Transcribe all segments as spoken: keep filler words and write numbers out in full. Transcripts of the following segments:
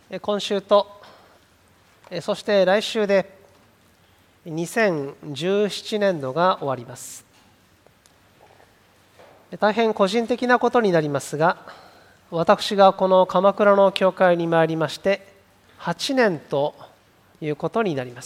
今週とそして来週でにせんじゅうななねんどが終わります。大変個人的なことになりますが、私がこの鎌倉の教会に参りましてはちねんということになります。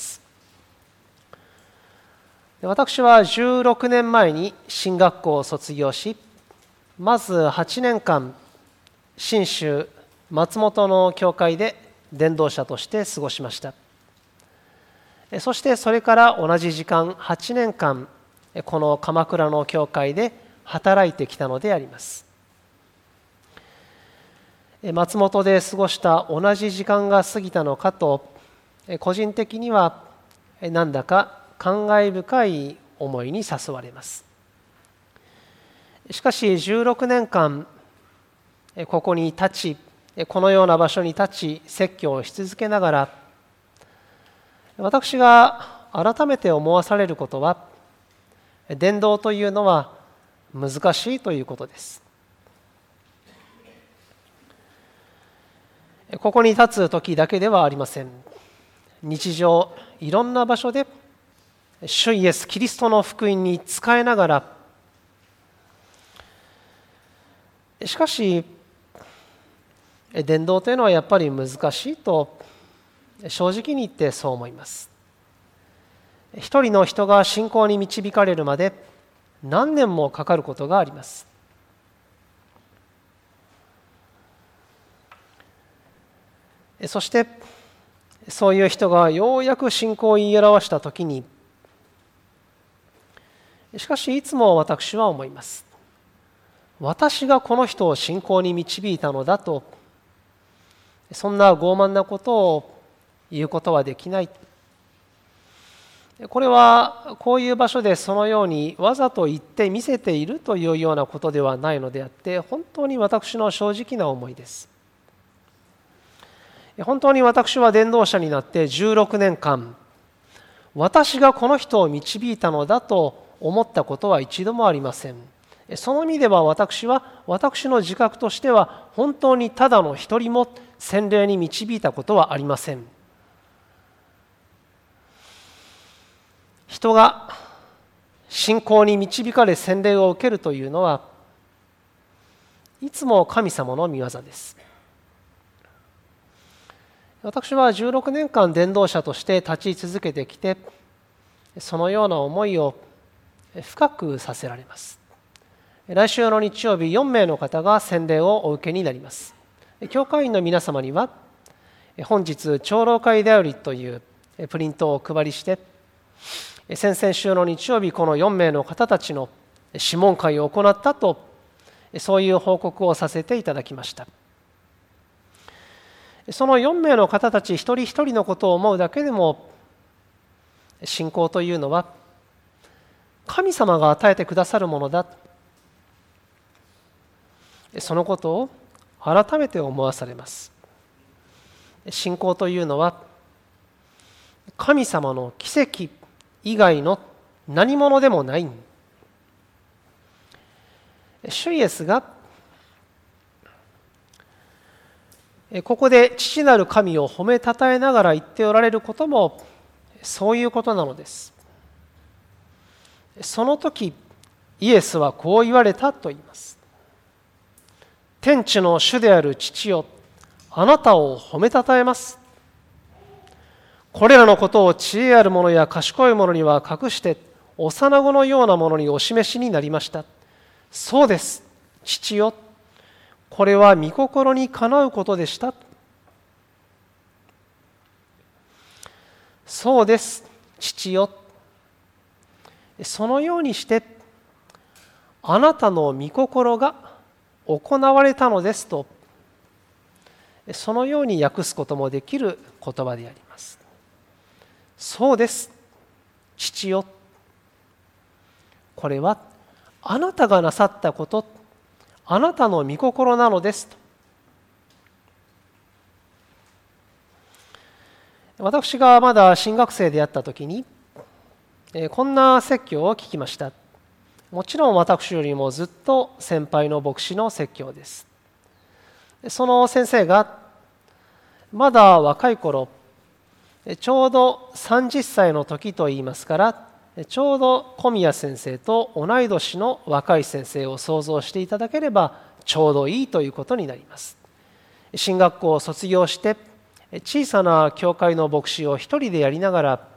私はじゅうろくねんまえに神学校を卒業し、まずはちねんかん信州松本の教会で伝道者として過ごしました。そしてそれから同じ時間はちねんかんこの鎌倉の教会で働いてきたのであります。松本で過ごした同じ時間が過ぎたのかと、個人的にはなんだか感慨深い思いに誘われます。しかしじゅうろくねんかんここに立ち、このような場所に立ち説教をし続けながら、私が改めて思わされることは、伝道というのは難しいということです。ここに立つ時だけではありません。日常いろんな場所で主イエス・キリストの福音に仕えながら、しかし伝道というのはやっぱり難しいと正直に言ってそう思います。一人の人が信仰に導かれるまで何年もかかることがあります。そしてそういう人がようやく信仰を言い表したときに、しかしいつも私は思います。私がこの人を信仰に導いたのだと、そんな傲慢なことを言うことはできない。これはこういう場所でそのようにわざと言って見せているというようなことではないのであって、本当に私の正直な思いです。本当に私は伝道者になってじゅうろくねんかん、私がこの人を導いたのだと思ったことは一度もありません。その意味では私は私の自覚としては本当にただの一人も洗礼に導いたことはありません。人が信仰に導かれ洗礼を受けるというのはいつも神様の御業です。私はじゅうろくねんかん伝道者として立ち続けてきて、そのような思いを深くさせられます。来週の日曜日よんめいの方が洗礼をお受けになります。教会員の皆様には本日長老会だよりというプリントをお配りして、先々週の日曜日このよんめいの方たちの諮問会を行ったと、そういう報告をさせていただきました。そのよんめいの方たち一人一人のことを思うだけでも、信仰というのは神様が与えてくださるものだ、そのことを改めて思わされます。信仰というのは神様の奇跡以外の何者でもない。主イエスがここで父なる神を褒めたたえながら言っておられることもそういうことなのです。その時イエスはこう言われたと言います。天地の主である父よ、あなたを褒めたたえます。これらのことを知恵ある者や賢い者には隠して幼子のようなものにお示しになりました。そうです、父よ、これは御心にかなうことでした。そうです、父よ、そのようにしてあなたの御心が行われたのですと、そのように訳すこともできる言葉であります。そうです、父よ、これはあなたがなさったこと、あなたの御心なのですと。私がまだ新学生であったときに、こんな説教を聞きました。もちろん私よりもずっと先輩の牧師の説教です。その先生がまだ若い頃、ちょうどさんじゅっさいの時といいますから、ちょうど小宮先生と同い年の若い先生を想像していただければちょうどいいということになります。神学校を卒業して小さな教会の牧師を一人でやりながら、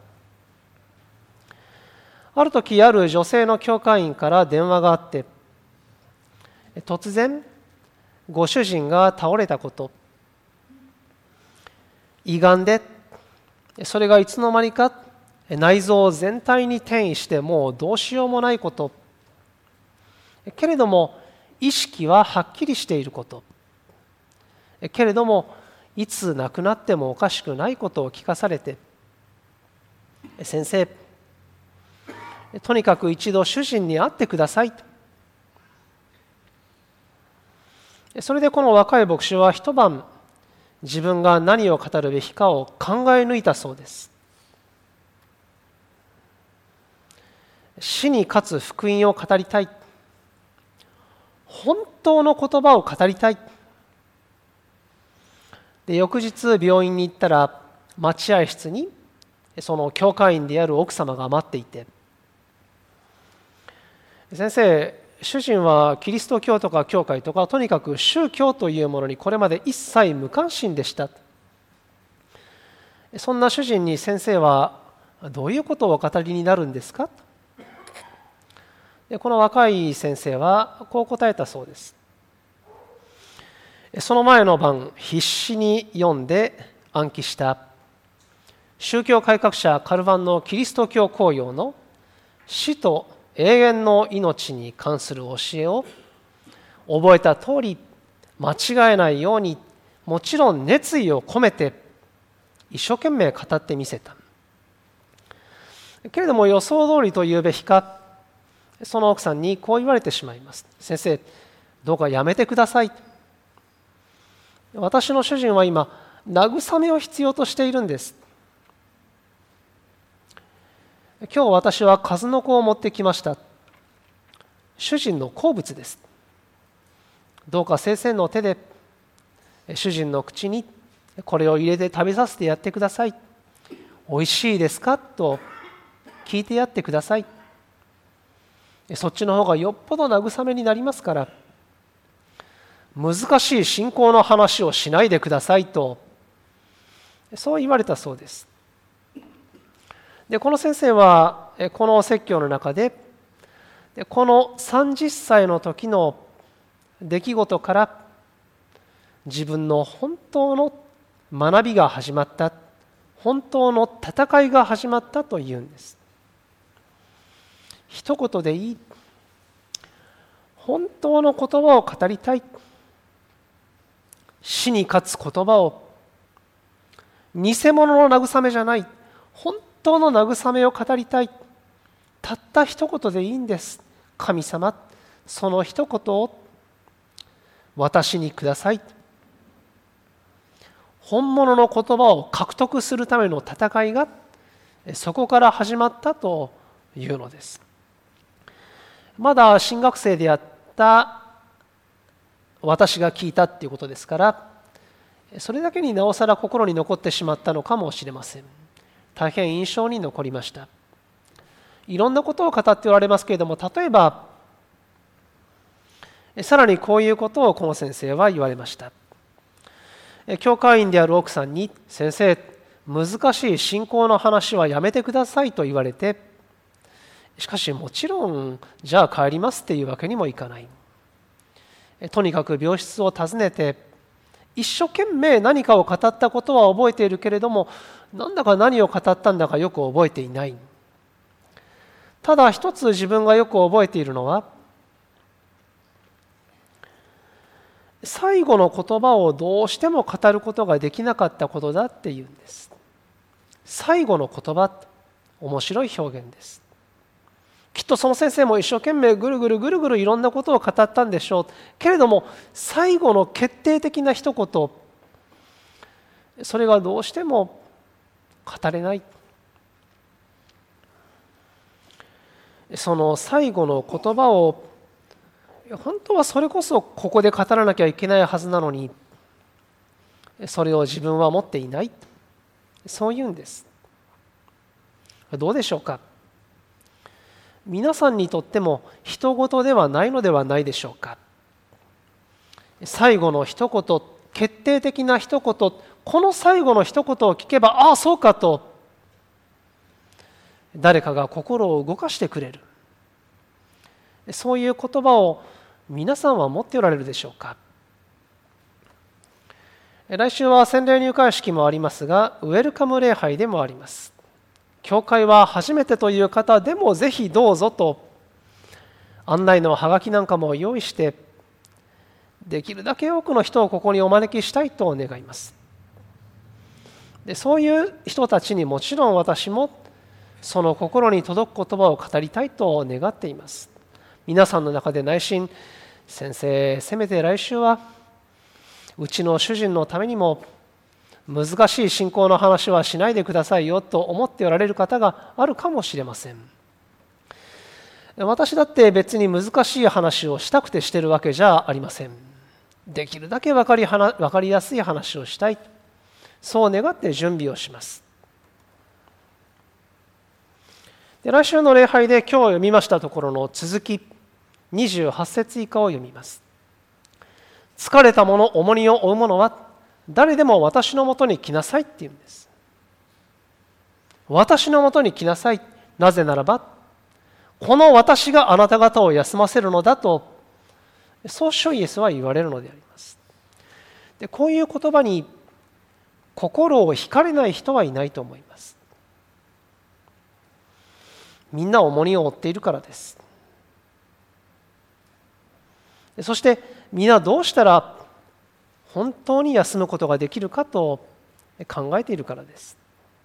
ある時ある女性の教会員から電話があって、突然ご主人が倒れたこと、胃がんで、それがいつの間にか内臓全体に転移してもうどうしようもないこと、けれども意識ははっきりしていること、けれどもいつ亡くなってもおかしくないことを聞かされて、先生、とにかく一度主人に会ってくださいと。それでこの若い牧師は一晩自分が何を語るべきかを考え抜いたそうです。死に勝つ福音を語りたい、本当の言葉を語りたい。で、翌日病院に行ったら待合室にその教会員である奥様が待っていて、先生、主人はキリスト教とか教会とかとにかく宗教というものにこれまで一切無関心でした。そんな主人に先生はどういうことをお語りになるんですか。でこの若い先生はこう答えたそうです。その前の晩必死に読んで暗記した宗教改革者カルヴァンのキリスト教公用の死と永遠の命に関する教えを覚えた通り間違えないように、もちろん熱意を込めて一生懸命語ってみせた。けれども予想通りと言うべきか、その奥さんにこう言われてしまいます。先生、どうかやめてください。私の主人は今慰めを必要としているんです。今日私は数の子を持ってきました。主人の好物です。どうか先生の手で主人の口にこれを入れて食べさせてやってください。おいしいですかと聞いてやってください。そっちの方がよっぽど慰めになりますから、難しい信仰の話をしないでくださいと、そう言われたそうです。でこの先生はこの説教の中でこのさんじゅっさいの時の出来事から自分の本当の学びが始まった、本当の戦いが始まったというんです。一言でいい、本当の言葉を語りたい、死に勝つ言葉を、偽物の慰めじゃない、本当の慰めを語りたい。たった一言でいいんです。神様、その一言を私にください。本物の言葉を獲得するための戦いがそこから始まったというのです。まだ新学生であった私が聞いたっていうことですから、それだけになおさら心に残ってしまったのかもしれません。大変印象に残りました。いろんなことを語っておられますけれども、例えばさらにこういうことをこの先生は言われました。教会員である奥さんに、先生、難しい信仰の話はやめてくださいと言われて、しかしもちろんじゃあ帰りますっていうわけにもいかない。とにかく病室を訪ねて一生懸命何かを語ったことは覚えているけれども、なんだか何を語ったんだかよく覚えていない。ただ一つ自分がよく覚えているのは、最後の言葉をどうしても語ることができなかったことだっていうんです。最後の言葉、面白い表現です。きっとその先生も一生懸命ぐるぐるぐるぐるいろんなことを語ったんでしょう。けれども最後の決定的な一言、それがどうしても語れない。その最後の言葉を本当はそれこそここで語らなきゃいけないはずなのに、 それを自分は持っていない、そう言うんです。どうでしょうか。皆さんにとっても人事ではないのではないでしょうか。最後の一言、決定的な一言、この最後の一言を聞けば、ああそうかと誰かが心を動かしてくれる、そういう言葉を皆さんは持っておられるでしょうか。来週は洗礼入会式もありますが、ウェルカム礼拝でもあります。教会は初めてという方でもぜひどうぞと案内のハガキなんかも用意して、できるだけ多くの人をここにお招きしたいと願います。でそういう人たちにもちろん私もその心に届く言葉を語りたいと願っています。皆さんの中で内心、先生、せめて来週はうちの主人のためにも難しい信仰の話はしないでくださいよと思っておられる方があるかもしれません。私だって別に難しい話をしたくてしてるわけじゃありません。できるだけ分かり、分かりやすい話をしたい、そう願って準備をします。で来週の礼拝で今日読みましたところの続き、にじゅうはち節以下を読みます。疲れた者、重荷を負う者は誰でも私のもとに来なさいって言うんです。私のもとに来なさい。なぜならば、この私があなた方を休ませるのだと、そう主イエスは言われるのであります。でこういう言葉に心を惹かれない人はいないと思います。みんな重荷を負っているからです。そしてみんなどうしたら本当に休むことができるかと考えているからです。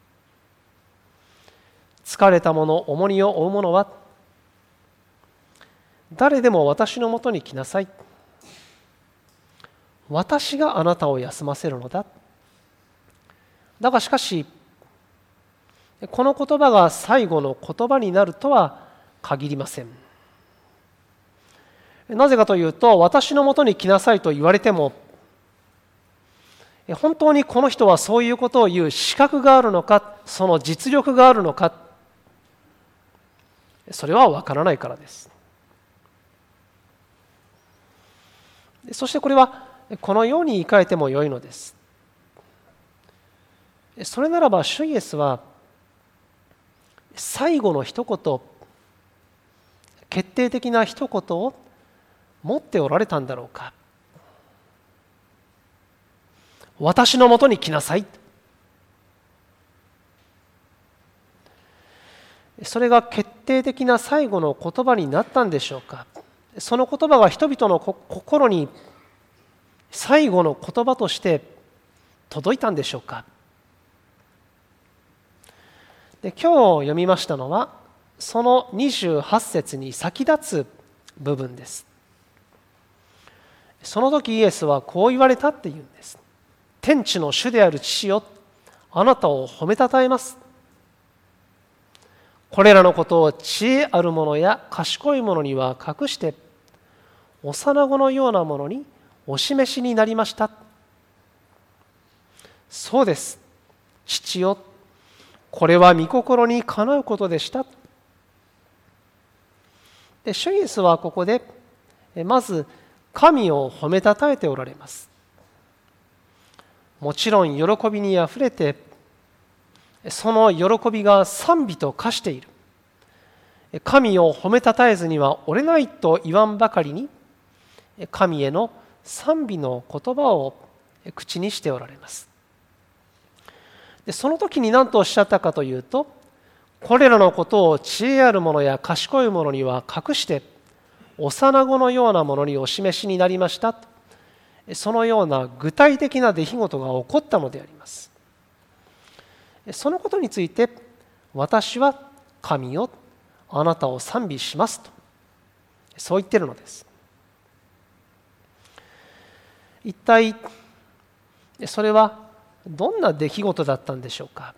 疲れた者、重荷を負う者は誰でも私のもとに来なさい。私があなたを休ませるのだ。だがしかし、この言葉が最後の言葉になるとは限りません。なぜかというと、私のもとに来なさいと言われても、本当にこの人はそういうことを言う資格があるのか、その実力があるのか、それは分からないからです。そしてこれはこのように言い換えてもよいのです。それならば主イエスは最後の一言、決定的な一言を持っておられたんだろうか。私のもとに来なさい。それが決定的な最後の言葉になったんでしょうか。その言葉が人々の心に最後の言葉として届いたんでしょうか。で今日読みましたのはそのにじゅうはち節に先立つ部分です。その時イエスはこう言われたっていうんです。天地の主である父よ、あなたを褒めたたえます。これらのことを知恵ある者や賢い者には隠して、幼子のようなものにお示しになりました。そうです、父よ、これは御心にかなうことでした。で主イエスはここでまず神を褒めたたえておられます。もちろん喜びにあふれて、その喜びが賛美と化している。神を褒めたたえずにはおれないと言わんばかりに、神への賛美の言葉を口にしておられます。でその時に何とおっしゃったかというと、これらのことを知恵ある者や賢い者には隠して、幼子のようなものにお示しになりました。そのような具体的な出来事が起こったのであります。そのことについて、私は神よ、あなたを賛美しますと、そう言っているのです。一体それはどんな出来事だったんでしょうか。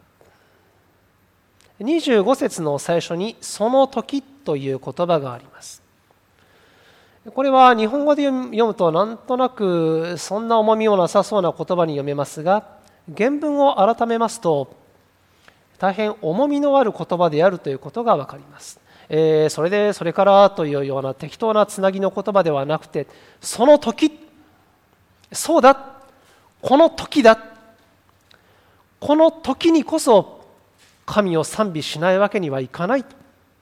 にじゅうご節の最初にその時という言葉があります。 これは日本語で読むとなんとなくそんな重みもなさそうな言葉に読めますが、原文を改めますと大変重みのある言葉であるということが分かります。えー、それでそれからというような適当なつなぎの言葉ではなくて、その時、そうだ、この時だ、この時にこそ神を賛美しないわけにはいかないと。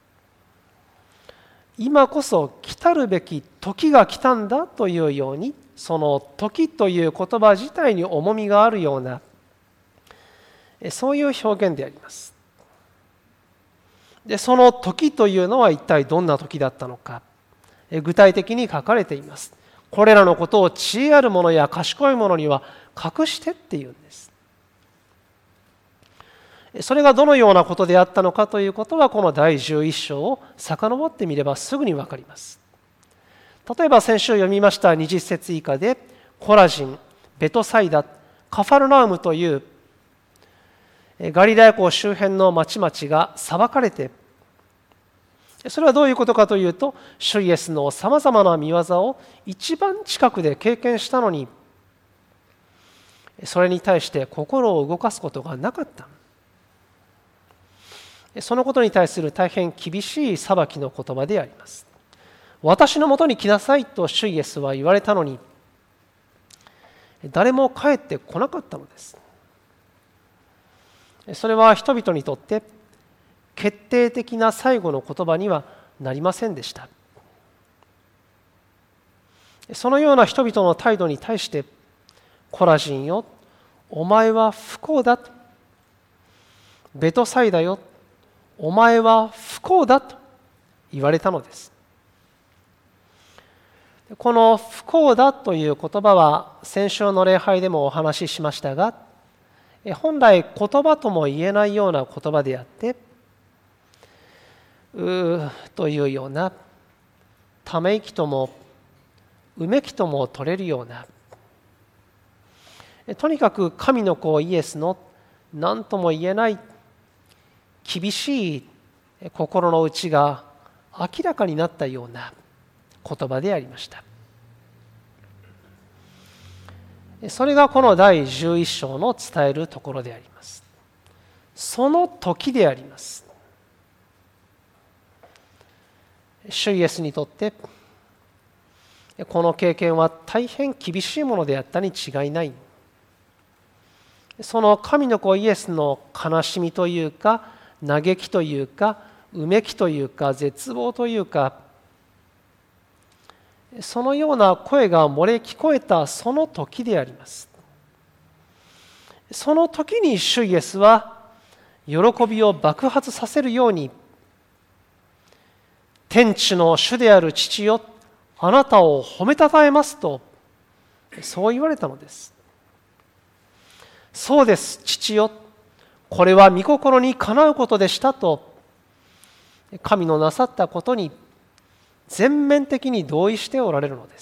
今こそ来たるべき時が来たんだというように、その時という言葉自体に重みがあるような、そういう表現であります。で、その時というのは一体どんな時だったのか、具体的に書かれています。これらのことを知恵ある者や賢い者には隠してっていうんです。それがどのようなことであったのかということは、このだいじゅういっ章を遡ってみればすぐに分かります。例えば先週読みましたにじゅっ節以下で、コラジン、ベトサイダ、カファルナウムというガリラヤ湖周辺の町々が裁かれて、それはどういうことかというと、主イエスのさまざまな見業を一番近くで経験したのに、それに対して心を動かすことがなかった。そのことに対する大変厳しい裁きの言葉であります。私のもとに来なさいと主イエスは言われたのに、誰も帰ってこなかったのです。それは人々にとって決定的な最後の言葉にはなりませんでした。そのような人々の態度に対して、コラジンよ、お前は不幸だと。ベトサイダよ、お前は不幸だと言われたのです。この不幸だという言葉は先週の礼拝でもお話ししましたが、本来言葉とも言えないような言葉であって、うーというような、ため息ともうめきとも取れるような、とにかく神の子イエスの何とも言えない厳しい心の内が明らかになったような言葉でありました。それがこのだいじゅういっ章の伝えるところであります。その時であります。主イエスにとってこの経験は大変厳しいものであったに違いない。その神の子イエスの悲しみというか、嘆きというか、うめきというか、絶望というか、そのような声が漏れ聞こえたその時であります。その時に主イエスは喜びを爆発させるように、天地の主である父よ、あなたを褒めたたえますと、そう言われたのです。そうです、父よ、これは御心にかなうことでしたと、神のなさったことに全面的に同意しておられるのです。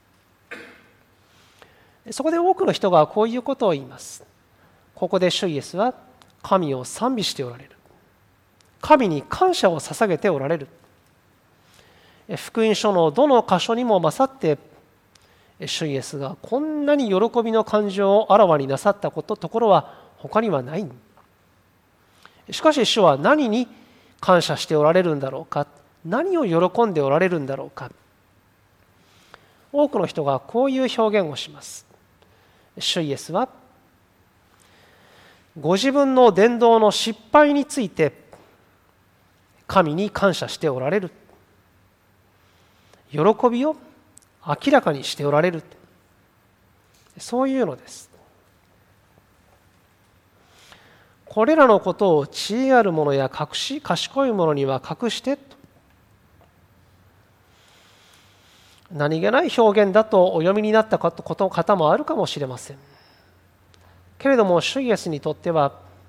そこで多くの人がこういうことを言います。ここで主イエスは神を賛美しておられる。神に感謝を捧げておられる。福音書のどの箇所にも勝って主イエスがこんなに喜びの感情をあらわになさったことところは他にはない。しかし主は何に感謝しておられるんだろうか、何を喜んでおられるんだろうか。多くの人がこういう表現をします。主イエスはご自分の伝道の失敗について神に感謝しておられる。喜びを明らかにしておられる。そういうのです。これらのことを知恵ある者や隠し賢い者には隠してと、何気ない表現だとお読みになった方もあるかもしれません。けれども主イエスにとっては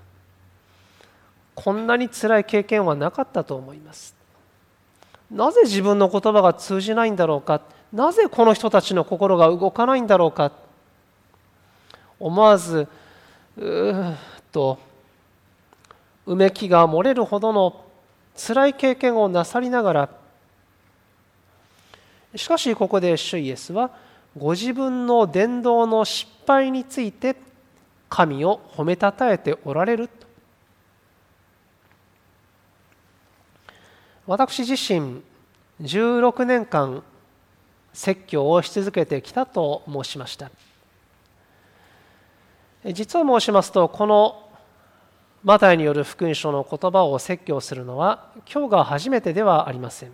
こんなに辛い経験はなかったと思います。なぜ自分の言葉が通じないんだろうか、なぜこの人たちの心が動かないんだろうか、思わずうーっとうめきが漏れるほどの辛い経験をなさりながら、 しかしここで主イエスはご自分の伝道の失敗について神を褒めたたえておられる。私自身じゅうろくねんかん説教をし続けてきたと申しました。実を申しますと、このマタイによる福音書の言葉を説教するのは今日が初めてではありません。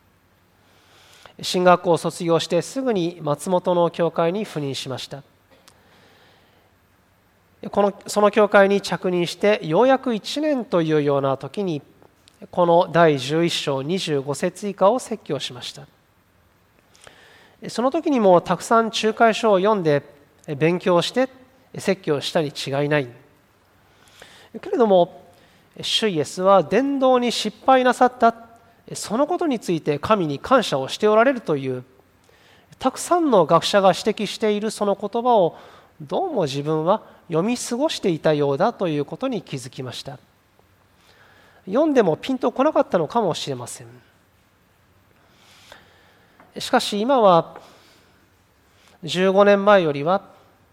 神学校を卒業してすぐに松本の教会に赴任しました。このその教会に着任してようやくいちねんというような時に、このだいじゅういっ章にじゅうご節以下を説教しました。その時にもたくさん仲介書を読んで勉強して説教したに違いない。けれども主イエスは伝道に失敗なさったそのことについて神に感謝をしておられるという、たくさんの学者が指摘しているその言葉をどうも自分は読み過ごしていたようだということに気づきました。読んでもピンとこなかったのかもしれません。しかし今はじゅうごねんまえよりは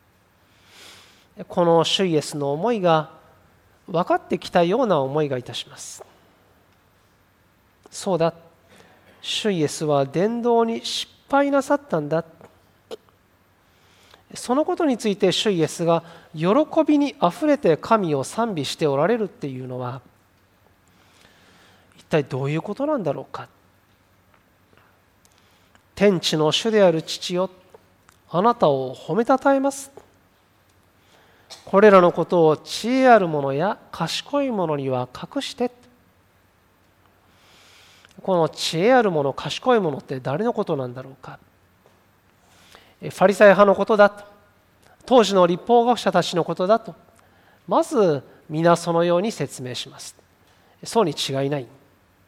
この主イエスの思いが分かってきたような思いがいたします。そうだ、主イエスは伝道に失敗なさったんだ。そのことについて主イエスが喜びにあふれて神を賛美しておられるっていうのは一体どういうことなんだろうか。天地の主である父よ、あなたを褒めたたえます。これらのことを知恵ある者や賢い者には隠して。この知恵ある者、賢い者って誰のことなんだろうか。ファリサイ派のことだと、当時の律法学者たちのことだと、まず皆そのように説明します。そうに違いない。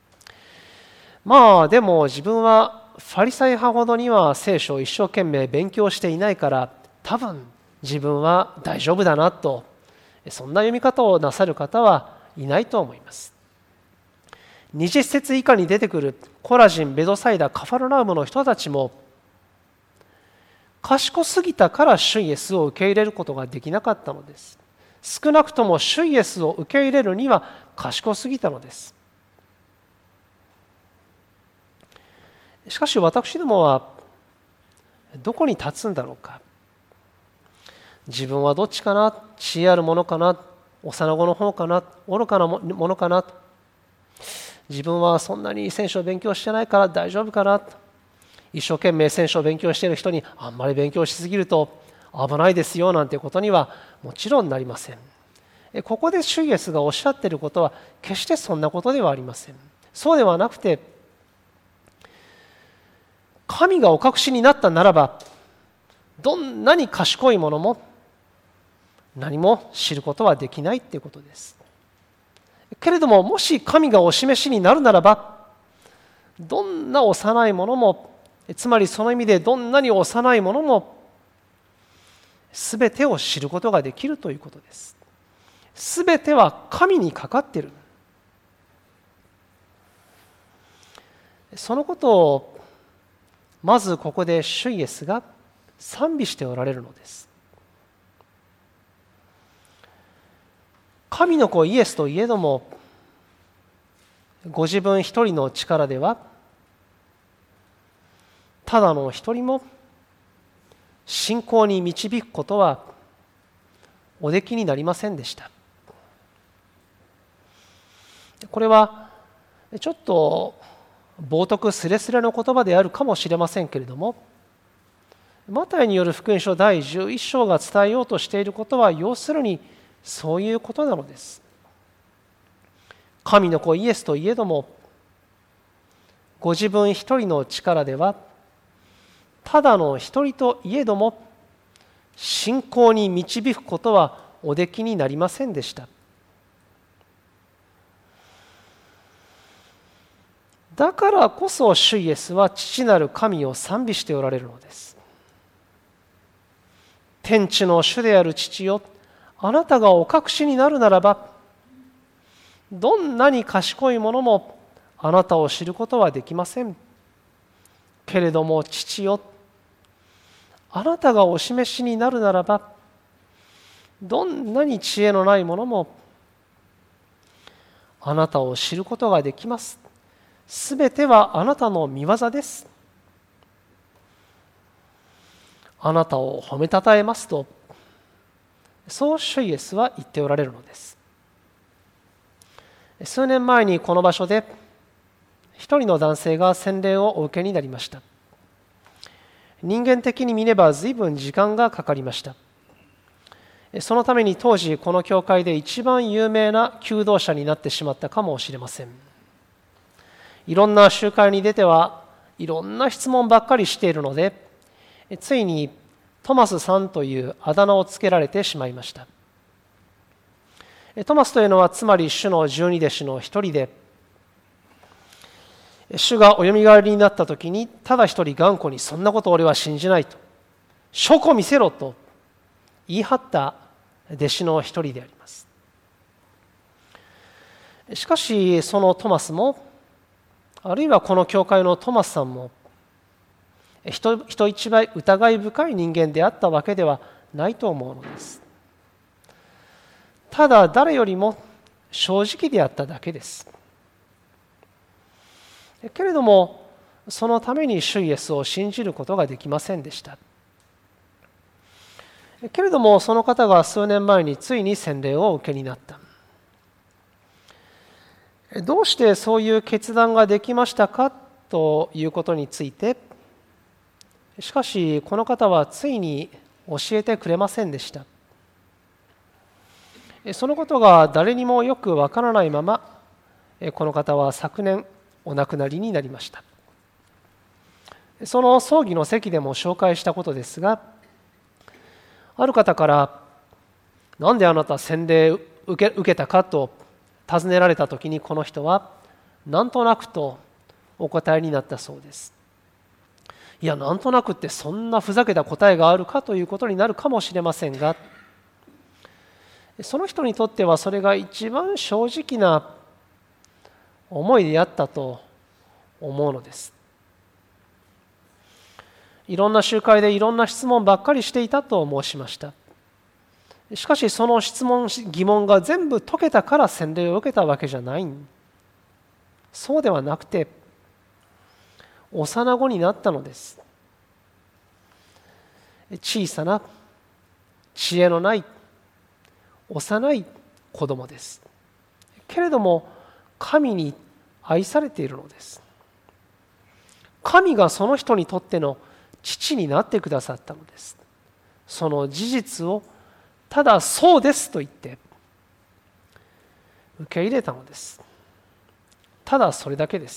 まあでも自分はファリサイ派ほどには聖書を一生懸命勉強していないから、多分自分は大丈夫だなと、そんな読み方をなさる方はいないと思います。にじゅっ節以下に出てくるコラジン、ベドサイダ、カファルナウムの人たちも賢すぎたから主イエスを受け入れることができなかったのです。少なくとも主イエスを受け入れるには賢すぎたのです。しかし私どもはどこに立つんだろうか。自分はどっちかな、知恵あるものかな、幼子の方かな、愚かなものかな、自分はそんなに聖書を勉強してないから大丈夫かな、一生懸命聖書を勉強している人にあんまり勉強しすぎると危ないですよなんてことにはもちろんなりません。ここで主イエスがおっしゃっていることは決してそんなことではありません。そうではなくて、神がお隠しになったならば、どんなに賢い者も何も知ることはできないということです。けれども、もし神がお示しになるならば、どんな幼い者も、つまりその意味でどんなに幼い者もすべてを知ることができるということです。すべては神にかかっている。そのことをまずここで主イエスが賛美しておられるのです。神の子イエスといえども、ご自分一人の力ではただの一人も信仰に導くことはおできになりませんでした。これはちょっと冒涜すれすれの言葉であるかもしれませんけれども、マタイによる福音書だいじゅういっ章が伝えようとしていることは要するにそういうことなのです。神の子イエスといえども、ご自分一人の力ではただの一人といえども信仰に導くことはおできになりませんでした。だからこそ主イエスは父なる神を賛美しておられるのです。天地の主である父よ、あなたがお隠しになるならば、どんなに賢い者もあなたを知ることはできません。 けれども父よ、あなたがお示しになるならば、どんなに知恵のない者もあなたを知ることができます。すべてはあなたの御業です。あなたを褒めたたえますと、そう主イエスは言っておられるのです。数年前にこの場所で一人の男性が洗礼をお受けになりました。人間的に見れば随分時間がかかりました。そのために当時この教会で一番有名な求道者になってしまったかもしれません。いろんな集会に出てはいろんな質問ばっかりしているので、ついにトマスさんというあだ名をつけられてしまいました。トマスというのはつまり主の十二弟子の一人で、主がおよみがえりになった時にただ一人頑固にそんなこと俺は信じないと、証拠見せろと言い張った弟子の一人であります。しかしそのトマスも、あるいはこの教会のトマスさんも人人一倍疑い深い人間であったわけではないと思うのです。ただ誰よりも正直であっただけです。けれどもそのために主イエスを信じることができませんでした。けれどもその方が数年前についに洗礼をお受けになった。どうしてそういう決断ができましたかということについて、しかしこの方はついに教えてくれませんでした。そのことが誰にもよくわからないまま、この方は昨年お亡くなりになりました。その葬儀の席でも紹介したことですが、ある方からなんであなた洗礼受け、受けたかと尋ねられたときに、この人はなんとなくとお答えになったそうです。いや、なんとなくってそんなふざけた答えがあるかということになるかもしれませんが、その人にとってはそれが一番正直な思いであったと思うのです。いろんな集会でいろんな質問ばっかりしていたと申しました。しかしその質問疑問が全部解けたから洗礼を受けたわけじゃない。そうではなくて幼子になったのです。小さな知恵のない幼い子供です。けれども神に愛されているのです。神がその人にとっての父になってくださったのです。その事実をただそうですと言って受け入れたのです。ただそれだけです。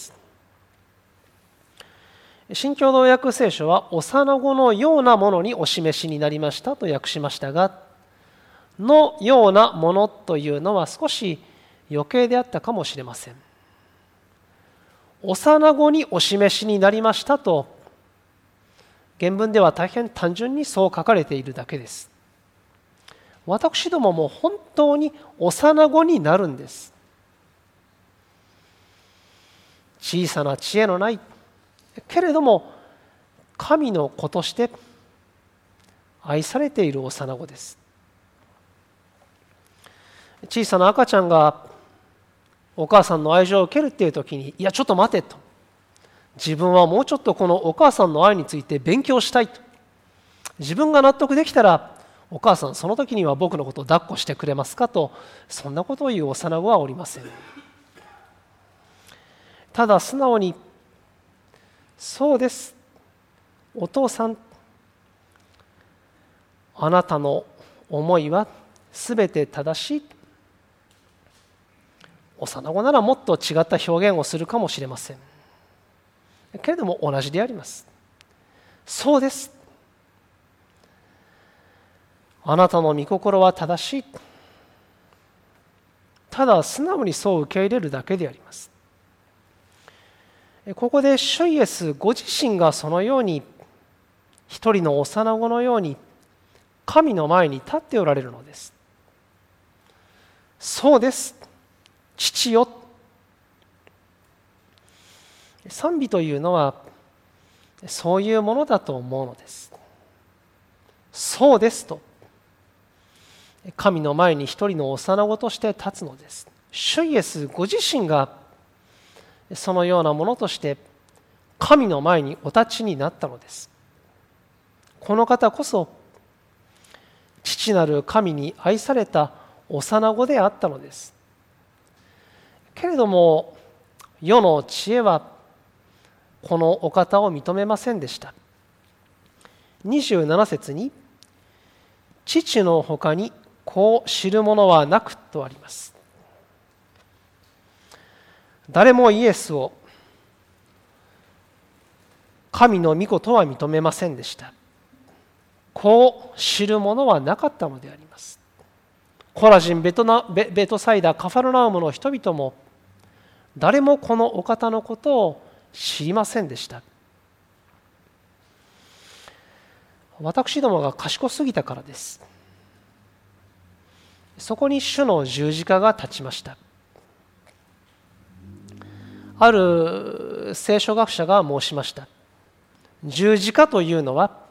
新共同訳聖書は幼子のようなものにお示しになりましたと訳しましたが、のようなものというのは少し余計であったかもしれません。幼子にお示しになりましたと原文では大変単純にそう書かれているだけです。私どもも本当に幼子になるんです。小さな知恵のないけれども神の子として愛されている幼子です。小さな赤ちゃんがお母さんの愛情を受けるっていう時に、いやちょっと待てと、自分はもうちょっとこのお母さんの愛について勉強したいと、自分が納得できたらお母さんその時には僕のことを抱っこしてくれますかと、そんなことを言う幼子はおりません。ただ素直にそうです、お父さん、あなたの思いはすべて正しい。幼子ならもっと違った表現をするかもしれませんけれども同じであります。そうです、あなたの御心は正しい。ただ素直にそう受け入れるだけであります。ここで主イエスご自身がそのように一人の幼子のように神の前に立っておられるのです。そうです、父よ。賛美というのはそういうものだと思うのです。そうですと、神の前に一人の幼子として立つのです。主イエスご自身がそのようなものとして神の前にお立ちになったのです。この方こそ父なる神に愛された幼子であったのです。けれども世の知恵はこのお方を認めませんでした。にじゅうなな節に父のほかにこう知るものはなくとあります。誰もイエスを神の御子とは認めませんでした。こう知るものはなかったのであります。コラジン、ベトナ、ベ、ベトサイダ、カファルナウムの人々も誰もこのお方のことを知りませんでした。私どもが賢すぎたからです。そこに主の十字架が立ちました。ある聖書学者が申しました。十字架というのは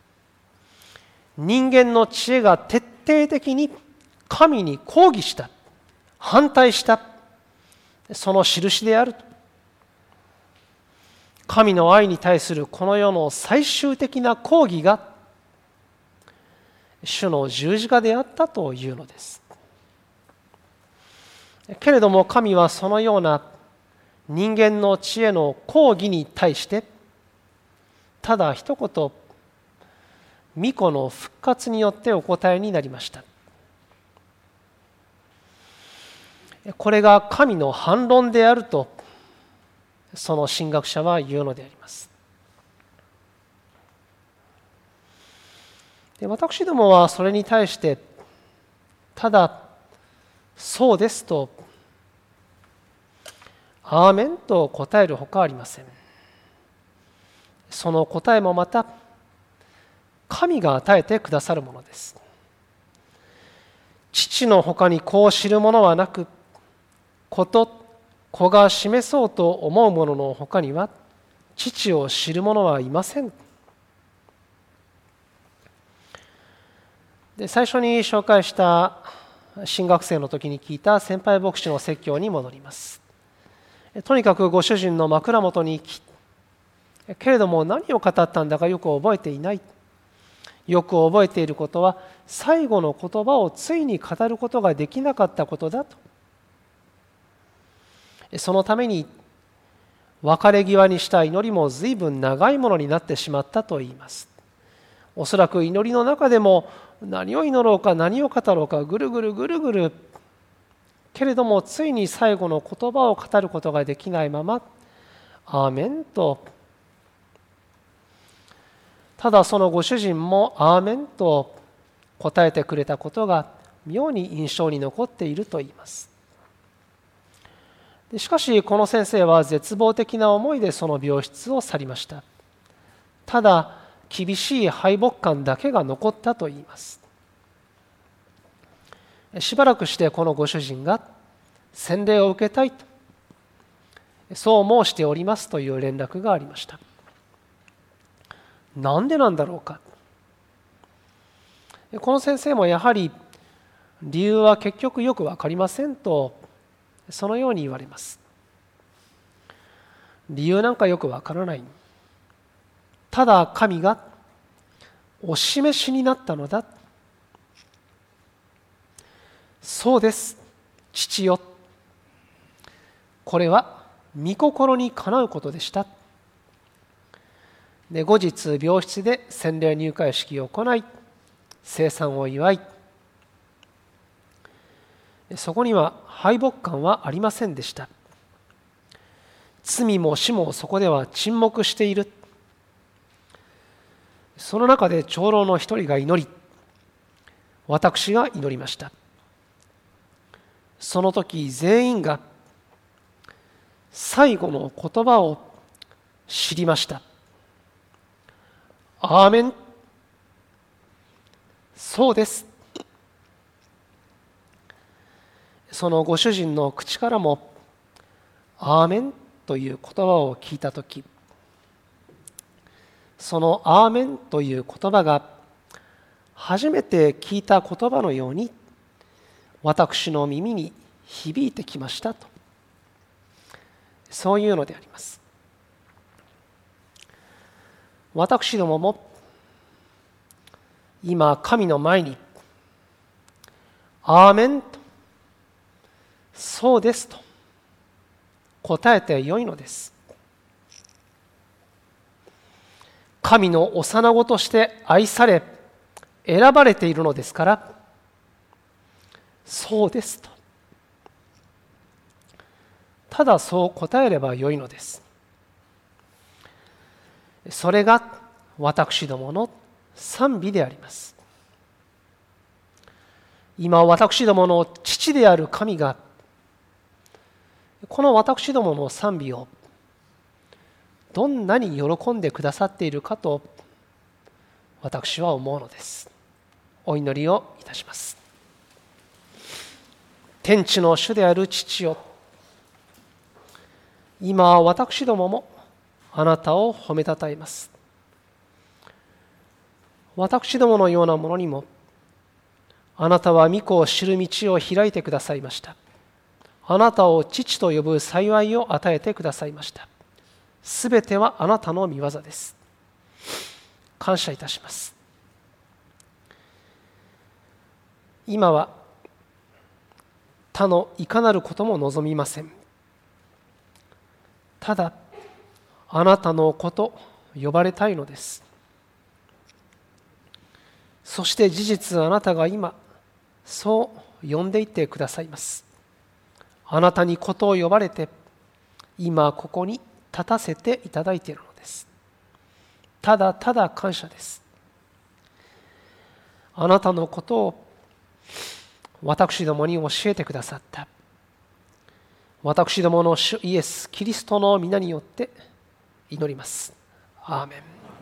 人間の知恵が徹底的に神に抗議した、反対したその印である。神の愛に対するこの世の最終的な抗議が主の十字架であったというのです。けれども神はそのような人間の知恵の抗議に対してただ一言、御子の復活によってお答えになりました。これが神の反論であるとその神学者は言うのであります。で、私どもはそれに対してただそうですとアーメンと答えるほかありません。その答えもまた神が与えてくださるものです。父のほかにこう知るものはなく、子と子が示そうと思うもののほかには父を知る者はいません。で、最初に紹介した新学生の時に聞いた先輩牧師の説教に戻ります。とにかくご主人の枕元に行き、けれども何を語ったんだかよく覚えていない。よく覚えていることは最後の言葉をついに語ることができなかったことだと。そのために別れ際にした祈りも随分長いものになってしまったと言います。おそらく祈りの中でも何を祈ろうか何を語ろうかぐるぐるぐるぐる、けれどもついに最後の言葉を語ることができないままアーメンと、ただそのご主人もアーメンと答えてくれたことが妙に印象に残っていると言います。しかしこの先生は絶望的な思いでその病室を去りました。ただ厳しい敗北感だけが残ったと言います。しばらくしてこのご主人が洗礼を受けたいと、そう申しておりますという連絡がありました。なんでなんだろうか。この先生もやはり理由は結局よく分かりませんとそのように言われます。理由なんかよく分からない。ただ神がお示しになったのだ。そうです、父よ。これは御心にかなうことでした。で、後日病室で洗礼入会式を行い、聖餐を祝い、そこには敗北感はありませんでした。罪も死もそこでは沈黙している。その中で長老の一人が祈り、私が祈りました。その時全員が最後の言葉を知りました。アーメン。そうです。そのご主人の口からもアーメンという言葉を聞いたとき、 そのアーメンという言葉が初めて聞いた言葉のように私の耳に響いてきましたと、そういうのであります。私どもも今神の前にアーメンと、そうですと答えてよいのです。神の幼子として愛され選ばれているのですから、そうですとただそう答えればよいのです。それが私どもの賛美であります。今私どもの父である神がこの私どもの賛美をどんなに喜んでくださっているかと私は思うのです。お祈りをいたします。天地の主である父よ、今私どももあなたを褒めたたえます。私どものようなものにもあなたは御子を知る道を開いてくださいました。あなたを父と呼ぶ幸いを与えてくださいました。すべてはあなたの御業です。感謝いたします。今は他のいかなることも望みません。ただあなたの子と呼ばれたいのです。そして事実あなたが今そう呼んでいってくださいます。あなたに子と呼ばれて今ここに立たせていただいているのです。ただただ感謝です。あなたのことを私どもに教えてくださった私どもの主イエス・キリストの皆によって祈ります。アーメン。